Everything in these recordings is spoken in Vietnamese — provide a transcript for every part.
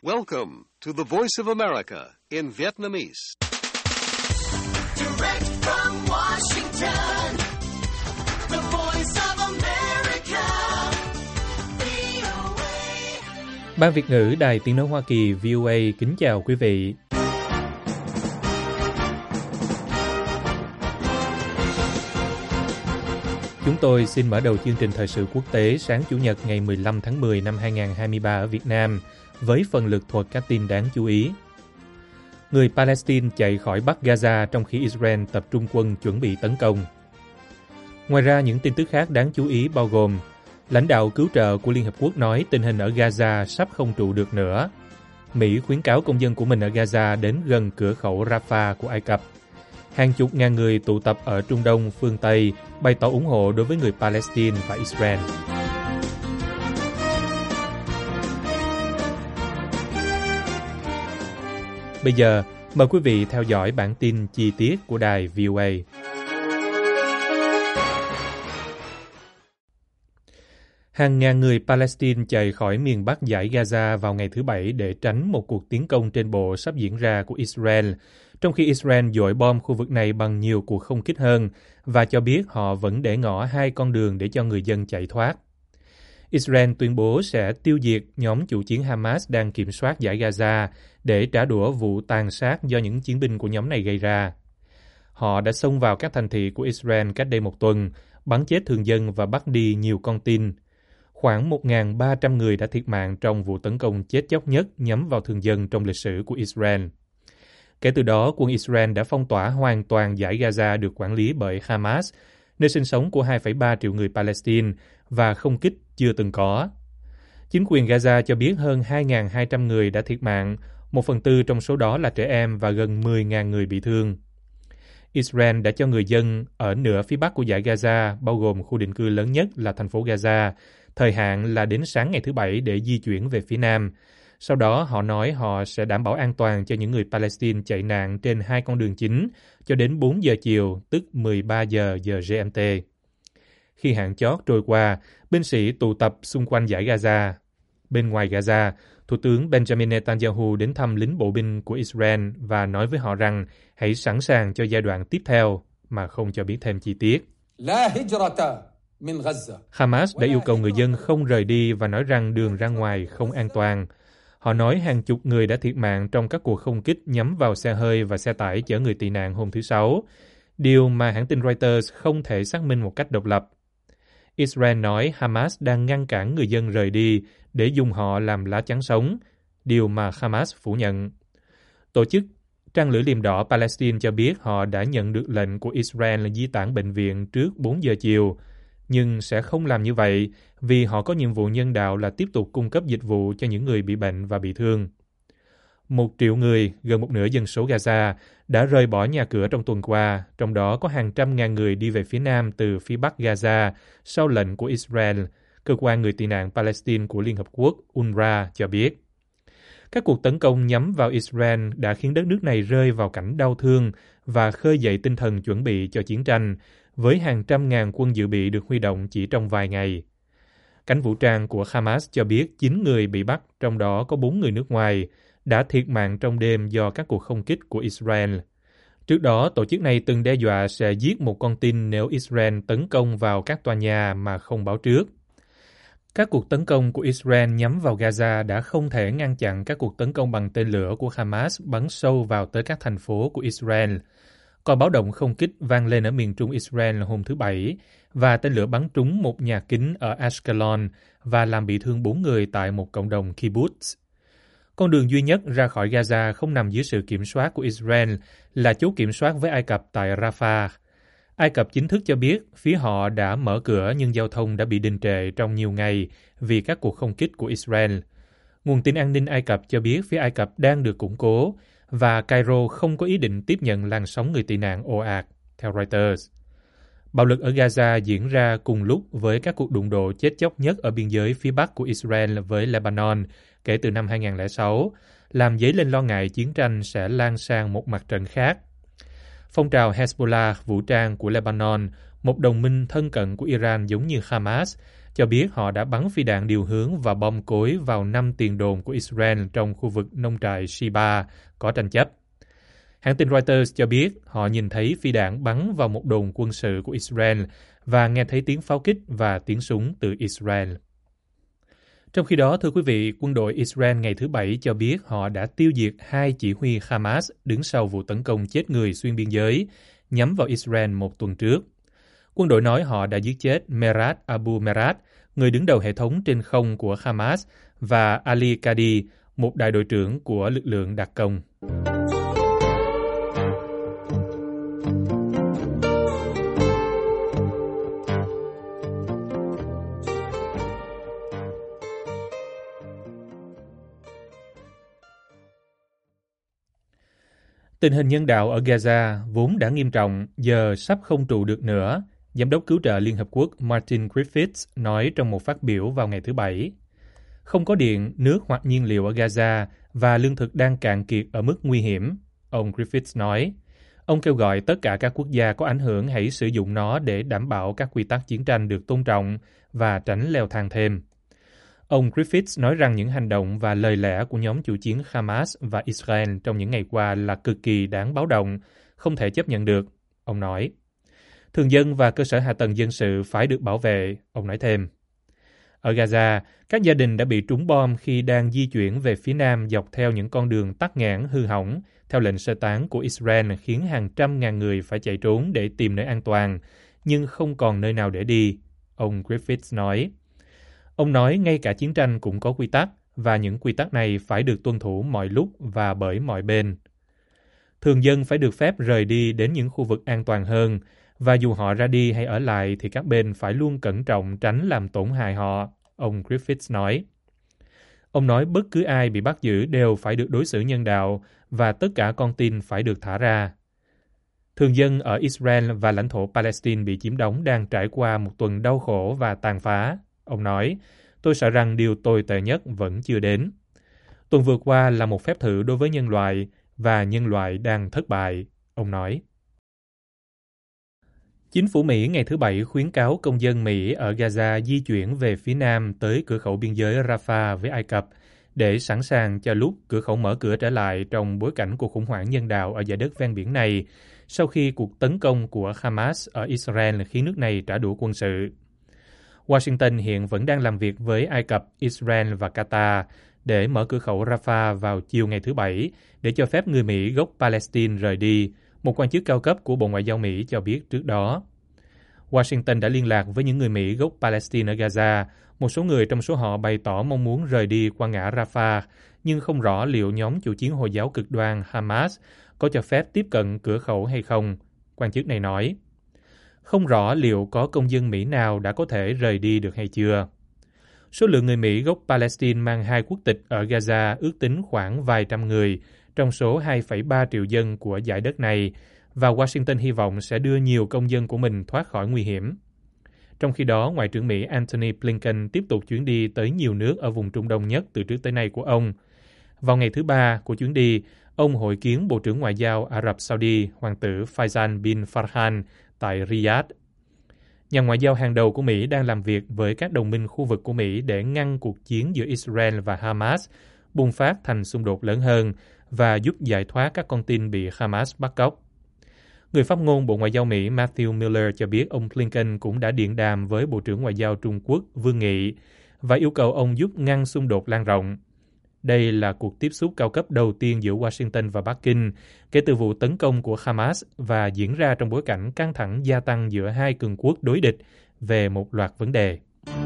Welcome to the Voice of America in Vietnamese. Direct from Washington, the Voice of America, VOA. Ban Việt ngữ Đài Tiếng nói Hoa Kỳ VOA kính chào quý vị. Chúng tôi xin mở đầu chương trình thời sự quốc tế sáng Chủ nhật ngày 15 tháng 10 năm 2023 ở Việt Nam với phần lược thuật các tin đáng chú ý. Người Palestine chạy khỏi Bắc Gaza trong khi Israel tập trung quân chuẩn bị tấn công. Ngoài ra, những tin tức khác đáng chú ý bao gồm lãnh đạo cứu trợ của Liên Hợp Quốc nói tình hình ở Gaza sắp không trụ được nữa. Mỹ khuyến cáo công dân của mình ở Gaza đến gần cửa khẩu Rafah của Ai Cập. Hàng chục ngàn người tụ tập ở Trung Đông, phương Tây bày tỏ ủng hộ đối với người Palestine và Israel. Bây giờ, mời quý vị theo dõi bản tin chi tiết của đài VOA. Hàng ngàn người Palestine chạy khỏi miền Bắc dải Gaza vào ngày thứ Bảy để tránh một cuộc tiến công trên bộ sắp diễn ra của Israel, trong khi Israel dội bom khu vực này bằng nhiều cuộc không kích hơn và cho biết họ vẫn để ngỏ hai con đường để cho người dân chạy thoát. Israel tuyên bố sẽ tiêu diệt nhóm chủ chiến Hamas đang kiểm soát dải Gaza để trả đũa vụ tàn sát do những chiến binh của nhóm này gây ra. Họ đã xông vào các thành thị của Israel cách đây một tuần, bắn chết thường dân và bắt đi nhiều con tin. Khoảng 1.300 người đã thiệt mạng trong vụ tấn công chết chóc nhất nhắm vào thường dân trong lịch sử của Israel. Kể từ đó, quân Israel đã phong tỏa hoàn toàn dải Gaza được quản lý bởi Hamas, nơi sinh sống của 2,3 triệu người Palestine và không kích chưa từng có. Chính quyền Gaza cho biết hơn 2.200 người đã thiệt mạng, 1/4 trong số đó là trẻ em và gần 10.000 người bị thương. Israel đã cho người dân ở nửa phía bắc của dải Gaza, bao gồm khu định cư lớn nhất là thành phố Gaza, thời hạn là đến sáng ngày thứ Bảy để di chuyển về phía nam. Sau đó họ nói họ sẽ đảm bảo an toàn cho những người Palestine chạy nạn trên hai con đường chính cho đến 4 giờ chiều, tức 13 giờ giờ GMT. Khi hạn chót trôi qua, binh sĩ tụ tập xung quanh dải Gaza. Bên ngoài Gaza, Thủ tướng Benjamin Netanyahu đến thăm lính bộ binh của Israel và nói với họ rằng hãy sẵn sàng cho giai đoạn tiếp theo mà không cho biết thêm chi tiết. Hamas đã yêu cầu người dân không rời đi và nói rằng đường ra ngoài không an toàn. Họ nói hàng chục người đã thiệt mạng trong các cuộc không kích nhắm vào xe hơi và xe tải chở người tị nạn hôm thứ Sáu, điều mà hãng tin Reuters không thể xác minh một cách độc lập. Israel nói Hamas đang ngăn cản người dân rời đi để dùng họ làm lá chắn sống, điều mà Hamas phủ nhận. Tổ chức Trăng lưỡi liềm đỏ Palestine cho biết họ đã nhận được lệnh của Israel di tản bệnh viện trước 4 giờ chiều, nhưng sẽ không làm như vậy vì họ có nhiệm vụ nhân đạo là tiếp tục cung cấp dịch vụ cho những người bị bệnh và bị thương. 1 triệu người, gần một nửa dân số Gaza, đã rời bỏ nhà cửa trong tuần qua, trong đó có hàng trăm ngàn người đi về phía nam từ phía bắc Gaza sau lệnh của Israel, cơ quan người tị nạn Palestine của Liên Hợp Quốc UNRWA cho biết. Các cuộc tấn công nhắm vào Israel đã khiến đất nước này rơi vào cảnh đau thương và khơi dậy tinh thần chuẩn bị cho chiến tranh, với hàng trăm ngàn quân dự bị được huy động chỉ trong vài ngày. Cánh vũ trang của Hamas cho biết 9 người bị bắt, trong đó có 4 người nước ngoài, đã thiệt mạng trong đêm do các cuộc không kích của Israel. Trước đó, tổ chức này từng đe dọa sẽ giết một con tin nếu Israel tấn công vào các tòa nhà mà không báo trước. Các cuộc tấn công của Israel nhắm vào Gaza đã không thể ngăn chặn các cuộc tấn công bằng tên lửa của Hamas bắn sâu vào tới các thành phố của Israel. Còi báo động không kích vang lên ở miền trung Israel hôm thứ Bảy và tên lửa bắn trúng một nhà kính ở Ashkelon và làm bị thương 4 người tại một cộng đồng kibbutz. Con đường duy nhất ra khỏi Gaza không nằm dưới sự kiểm soát của Israel là chốt kiểm soát với Ai Cập tại Rafah. Ai Cập chính thức cho biết phía họ đã mở cửa nhưng giao thông đã bị đình trệ trong nhiều ngày vì các cuộc không kích của Israel. Nguồn tin an ninh Ai Cập cho biết phía Ai Cập đang được củng cố và Cairo không có ý định tiếp nhận làn sóng người tị nạn ồ ạt, theo Reuters. Bạo lực ở Gaza diễn ra cùng lúc với các cuộc đụng độ chết chóc nhất ở biên giới phía bắc của Israel với Lebanon kể từ năm 2006, làm dấy lên lo ngại chiến tranh sẽ lan sang một mặt trận khác. Phong trào Hezbollah vũ trang của Lebanon, một đồng minh thân cận của Iran giống như Hamas, cho biết họ đã bắn phi đạn điều hướng và bom cối vào 5 tiền đồn của Israel trong khu vực nông trại Sheba có tranh chấp. Hãng tin Reuters cho biết họ nhìn thấy phi đạn bắn vào một đồn quân sự của Israel và nghe thấy tiếng pháo kích và tiếng súng từ Israel. Trong khi đó, thưa quý vị, quân đội Israel ngày thứ Bảy cho biết họ đã tiêu diệt 2 chỉ huy Hamas đứng sau vụ tấn công chết người xuyên biên giới nhắm vào Israel một tuần trước. Quân đội nói họ đã giết chết Merat Abu Merat, người đứng đầu hệ thống trên không của Hamas, và Ali Kadi, một đại đội trưởng của lực lượng đặc công. Tình hình nhân đạo ở Gaza vốn đã nghiêm trọng, giờ sắp không trụ được nữa, Giám đốc cứu trợ Liên Hợp Quốc Martin Griffiths nói trong một phát biểu vào ngày thứ Bảy. Không có điện, nước hoặc nhiên liệu ở Gaza và lương thực đang cạn kiệt ở mức nguy hiểm, ông Griffiths nói. Ông kêu gọi tất cả các quốc gia có ảnh hưởng hãy sử dụng nó để đảm bảo các quy tắc chiến tranh được tôn trọng và tránh leo thang thêm. Ông Griffiths nói rằng những hành động và lời lẽ của nhóm chủ chiến Hamas và Israel trong những ngày qua là cực kỳ đáng báo động, không thể chấp nhận được, ông nói. Thường dân và cơ sở hạ tầng dân sự phải được bảo vệ, ông nói thêm. Ở Gaza, các gia đình đã bị trúng bom khi đang di chuyển về phía nam dọc theo những con đường tắc nghẽn hư hỏng theo lệnh sơ tán của Israel, khiến hàng trăm ngàn người phải chạy trốn để tìm nơi an toàn, nhưng không còn nơi nào để đi, ông Griffiths nói. Ông nói ngay cả chiến tranh cũng có quy tắc, và những quy tắc này phải được tuân thủ mọi lúc và bởi mọi bên. Thường dân phải được phép rời đi đến những khu vực an toàn hơn, và dù họ ra đi hay ở lại thì các bên phải luôn cẩn trọng tránh làm tổn hại họ, ông Griffiths nói. Ông nói bất cứ ai bị bắt giữ đều phải được đối xử nhân đạo và tất cả con tin phải được thả ra. Thường dân ở Israel và lãnh thổ Palestine bị chiếm đóng đang trải qua một tuần đau khổ và tàn phá. Ông nói, tôi sợ rằng điều tồi tệ nhất vẫn chưa đến. Tuần vừa qua là một phép thử đối với nhân loại và nhân loại đang thất bại, ông nói. Chính phủ Mỹ ngày thứ Bảy khuyến cáo công dân Mỹ ở Gaza di chuyển về phía nam tới cửa khẩu biên giới Rafah với Ai Cập để sẵn sàng cho lúc cửa khẩu mở cửa trở lại trong bối cảnh cuộc khủng hoảng nhân đạo ở dải đất ven biển này sau khi cuộc tấn công của Hamas ở Israel khiến nước này trả đũa quân sự. Washington hiện vẫn đang làm việc với Ai Cập, Israel và Qatar để mở cửa khẩu Rafah vào chiều ngày thứ Bảy để cho phép người Mỹ gốc Palestine rời đi, một quan chức cao cấp của Bộ Ngoại giao Mỹ cho biết trước đó. Washington đã liên lạc với những người Mỹ gốc Palestine ở Gaza. Một số người trong số họ bày tỏ mong muốn rời đi qua ngã Rafah, nhưng không rõ liệu nhóm chủ chiến Hồi giáo cực đoan Hamas có cho phép tiếp cận cửa khẩu hay không, quan chức này nói. Không rõ liệu có công dân Mỹ nào đã có thể rời đi được hay chưa. Số lượng người Mỹ gốc Palestine mang 2 quốc tịch ở Gaza ước tính khoảng vài trăm người trong số 2,3 triệu dân của dải đất này, và Washington hy vọng sẽ đưa nhiều công dân của mình thoát khỏi nguy hiểm. Trong khi đó, Ngoại trưởng Mỹ Antony Blinken tiếp tục chuyến đi tới nhiều nước ở vùng Trung Đông nhất từ trước tới nay của ông. Vào ngày thứ Ba của chuyến đi, ông hội kiến Bộ trưởng Ngoại giao Ả Rập Saudi, Hoàng tử Faisal bin Farhan, tại Riyadh. Nhà ngoại giao hàng đầu của Mỹ đang làm việc với các đồng minh khu vực của Mỹ để ngăn cuộc chiến giữa Israel và Hamas bùng phát thành xung đột lớn hơn và giúp giải thoát các con tin bị Hamas bắt cóc. Người phát ngôn Bộ Ngoại giao Mỹ Matthew Miller cho biết ông Blinken cũng đã điện đàm với Bộ trưởng Ngoại giao Trung Quốc Vương Nghị và yêu cầu ông giúp ngăn xung đột lan rộng. Đây là cuộc tiếp xúc cao cấp đầu tiên giữa Washington và Bắc Kinh kể từ vụ tấn công của Hamas và diễn ra trong bối cảnh căng thẳng gia tăng giữa hai cường quốc đối địch về một loạt vấn đề.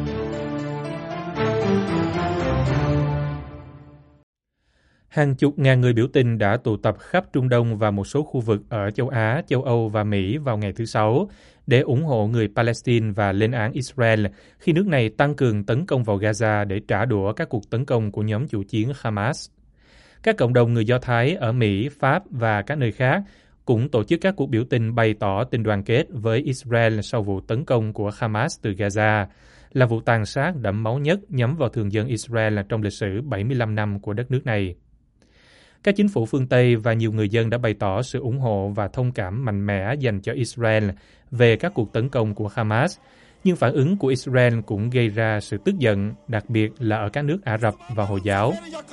Hàng chục ngàn người biểu tình đã tụ tập khắp Trung Đông và một số khu vực ở châu Á, châu Âu và Mỹ vào ngày thứ Sáu để ủng hộ người Palestine và lên án Israel khi nước này tăng cường tấn công vào Gaza để trả đũa các cuộc tấn công của nhóm chủ chiến Hamas. Các cộng đồng người Do Thái ở Mỹ, Pháp và các nơi khác cũng tổ chức các cuộc biểu tình bày tỏ tình đoàn kết với Israel sau vụ tấn công của Hamas từ Gaza, là vụ tàn sát đẫm máu nhất nhắm vào thường dân Israel trong lịch sử 75 năm của đất nước này. Các chính phủ phương Tây và nhiều người dân đã bày tỏ sự ủng hộ và thông cảm mạnh mẽ dành cho Israel về các cuộc tấn công của Hamas, Nhưng phản ứng của Israel cũng gây ra sự tức giận, đặc biệt là ở các nước Ả Rập và Hồi giáo.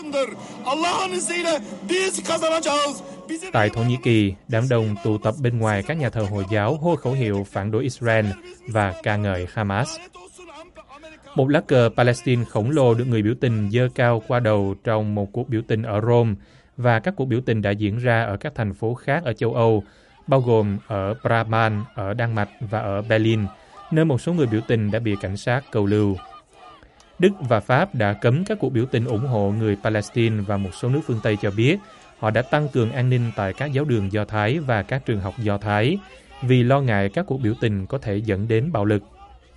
Tại Thổ Nhĩ Kỳ, đám đông tụ tập bên ngoài các nhà thờ Hồi giáo hô khẩu hiệu phản đối Israel và ca ngợi Hamas. Một lá cờ Palestine khổng lồ được người biểu tình giơ cao qua đầu trong một cuộc biểu tình ở Rome, và các cuộc biểu tình đã diễn ra ở các thành phố khác ở châu Âu, bao gồm ở Brabant, ở Đan Mạch và ở Berlin, nơi một số người biểu tình đã bị cảnh sát câu lưu. Đức và Pháp đã cấm các cuộc biểu tình ủng hộ người Palestine, và một số nước phương Tây cho biết họ đã tăng cường an ninh tại các giáo đường Do Thái và các trường học Do Thái vì lo ngại các cuộc biểu tình có thể dẫn đến bạo lực.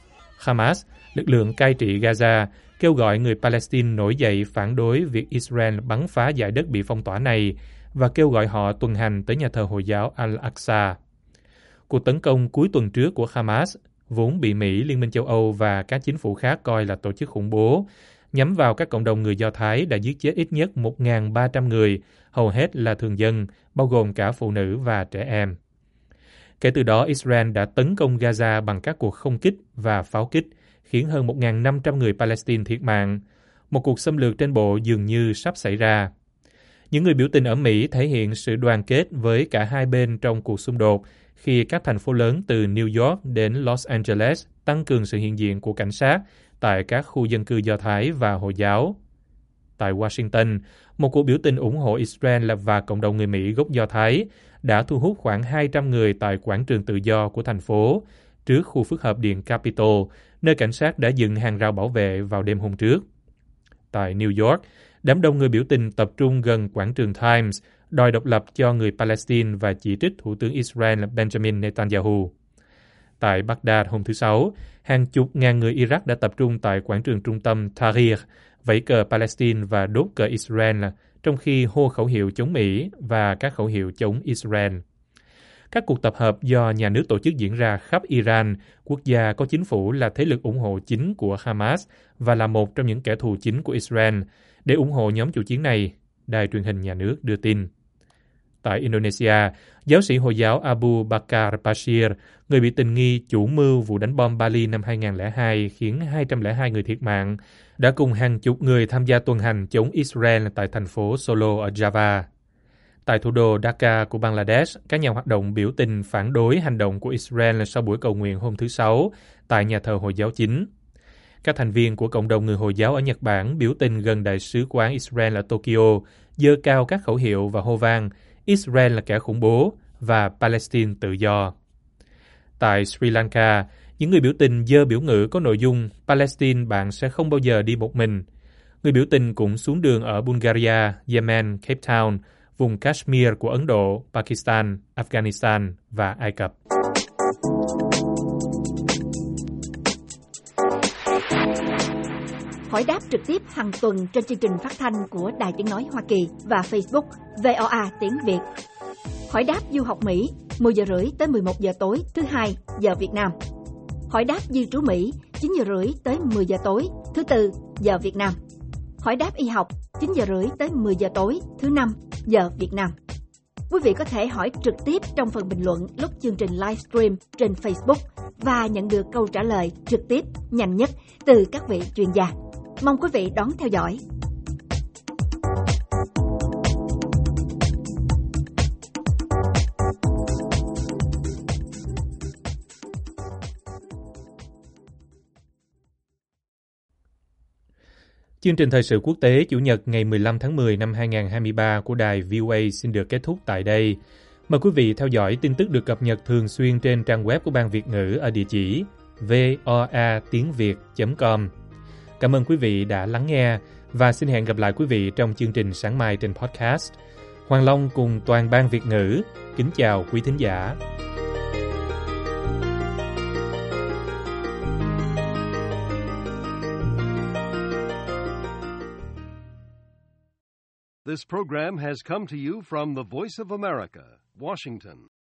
Hamas, lực lượng cai trị Gaza, kêu gọi người Palestine nổi dậy phản đối việc Israel bắn phá dải đất bị phong tỏa này và kêu gọi họ tuần hành tới nhà thờ Hồi giáo Al-Aqsa. Cuộc tấn công cuối tuần trước của Hamas, vốn bị Mỹ, Liên minh châu Âu và các chính phủ khác coi là tổ chức khủng bố, nhắm vào các cộng đồng người Do Thái đã giết chết ít nhất 1.300 người, hầu hết là thường dân, bao gồm cả phụ nữ và trẻ em. Kể từ đó, Israel đã tấn công Gaza bằng các cuộc không kích và pháo kích, khiến hơn 1.500 người Palestine thiệt mạng. Một cuộc xâm lược trên bộ dường như sắp xảy ra. Những người biểu tình ở Mỹ thể hiện sự đoàn kết với cả hai bên trong cuộc xung đột khi các thành phố lớn từ New York đến Los Angeles tăng cường sự hiện diện của cảnh sát tại các khu dân cư Do Thái và Hồi giáo. Tại Washington, một cuộc biểu tình ủng hộ Israel và cộng đồng người Mỹ gốc Do Thái đã thu hút khoảng 200 người tại quảng trường tự do của thành phố, trước khu phức hợp điện Capitol, nơi cảnh sát đã dựng hàng rào bảo vệ vào đêm hôm trước. Tại New York, đám đông người biểu tình tập trung gần quảng trường Times, đòi độc lập cho người Palestine và chỉ trích Thủ tướng Israel Benjamin Netanyahu. Tại Baghdad hôm thứ Sáu, hàng chục ngàn người Iraq đã tập trung tại quảng trường trung tâm Tahrir, vẫy cờ Palestine và đốt cờ Israel, trong khi hô khẩu hiệu chống Mỹ và các khẩu hiệu chống Israel. Các cuộc tập hợp do nhà nước tổ chức diễn ra khắp Iran, quốc gia có chính phủ là thế lực ủng hộ chính của Hamas và là một trong những kẻ thù chính của Israel, để ủng hộ nhóm chủ chiến này, đài truyền hình nhà nước đưa tin. Tại Indonesia, giáo sĩ Hồi giáo Abu Bakar Bashir, người bị tình nghi chủ mưu vụ đánh bom Bali năm 2002 khiến 202 người thiệt mạng, đã cùng hàng chục người tham gia tuần hành chống Israel tại thành phố Solo ở Java. Tại thủ đô Dhaka của Bangladesh, các nhà hoạt động biểu tình phản đối hành động của Israel sau buổi cầu nguyện hôm thứ Sáu tại nhà thờ Hồi giáo chính. Các thành viên của cộng đồng người Hồi giáo ở Nhật Bản biểu tình gần đại sứ quán Israel ở Tokyo, giơ cao các khẩu hiệu và hô vang Israel là kẻ khủng bố và Palestine tự do. Tại Sri Lanka, những người biểu tình giơ biểu ngữ có nội dung Palestine bạn sẽ không bao giờ đi một mình. Người biểu tình cũng xuống đường ở Bulgaria, Yemen, Cape Town, vùng Kashmir của Ấn Độ, Pakistan, Afghanistan và Ai Cập. Hỏi đáp trực tiếp hàng tuần trên chương trình phát thanh của Đài Tiếng Nói Hoa Kỳ và Facebook VOA Tiếng Việt. Hỏi đáp du học Mỹ 10 giờ rưỡi tới 11 giờ tối thứ Hai giờ Việt Nam. Hỏi đáp di trú Mỹ 9 giờ rưỡi tới 10 giờ tối thứ Tư giờ Việt Nam. Hỏi đáp y học 9 giờ rưỡi tới 10 giờ tối thứ Năm giờ Việt Nam. Quý vị có thể hỏi trực tiếp trong phần bình luận lúc chương trình livestream trên Facebook và nhận được câu trả lời trực tiếp nhanh nhất từ các vị chuyên gia. Mong quý vị đón theo dõi. Chương trình thời sự quốc tế Chủ nhật ngày 15 tháng 10 năm 2023 của đài VOA xin được kết thúc tại đây. Mời quý vị theo dõi tin tức được cập nhật thường xuyên trên trang web của Ban Việt ngữ ở địa chỉ voatiengviet.com. Cảm ơn quý vị đã lắng nghe và xin hẹn gặp lại quý vị trong chương trình sáng mai trên podcast. Hoàng Long cùng toàn Ban Việt ngữ kính chào quý thính giả. This program has come to you from the Voice of America, Washington.